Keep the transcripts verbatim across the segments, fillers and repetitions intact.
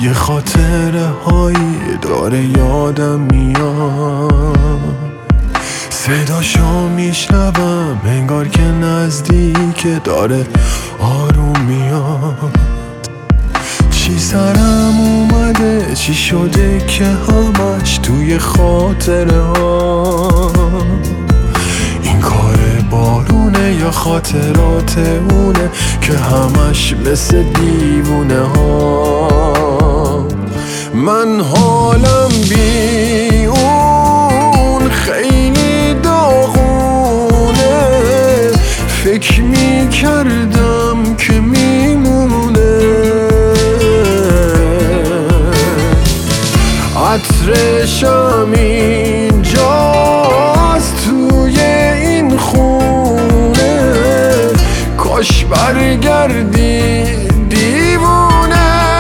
یه خاطره هایی داره یادم میاد، صداشو میشنوم انگار که نزدیکه، داره آروم میاد. چی سرم اومده، چی شده که همش توی خاطره ها؟ این کار بارونه یا خاطرات اونه که همش مثل دیوونه ها؟ من حالم بی اون خیلی داغونه، فکر می کردم که میمونه. عطرشم اینجاست توی این خونه، کاش برگردی دیوونه.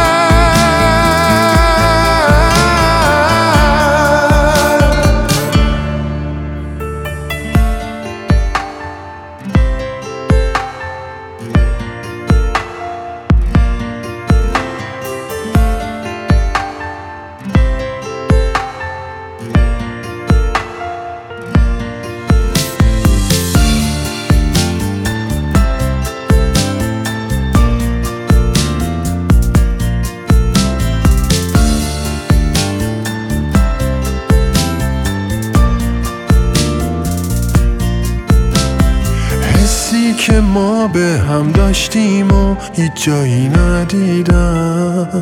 که ما به هم داشتیم و هیچ جایی ندیدم،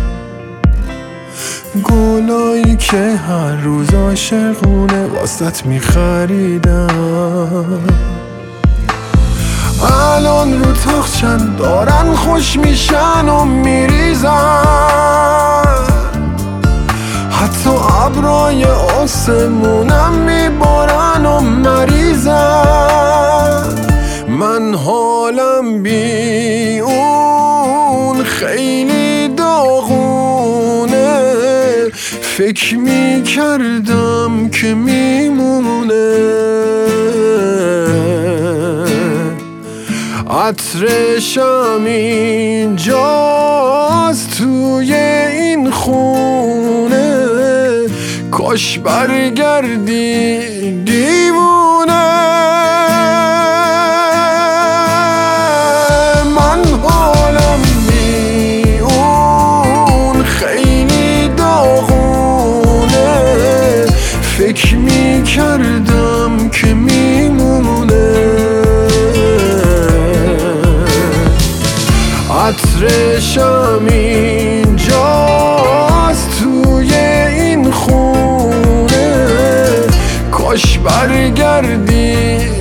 گلایی که هر روز عاشقونه واسط میخریدم، الان رو تاخچن دارن خوش میشن و میریزن، حتی ابرای آسمونم میبارن و مریضن. من حالم بی اون خیلی داغونه، فکر می کردم که میمونه. عطرشم اینجاست توی این خونه، کاش برگردی دیوونه. فکر می کردم که میمونه. عطرشم اینجاست توی این خونه، کاش برگردی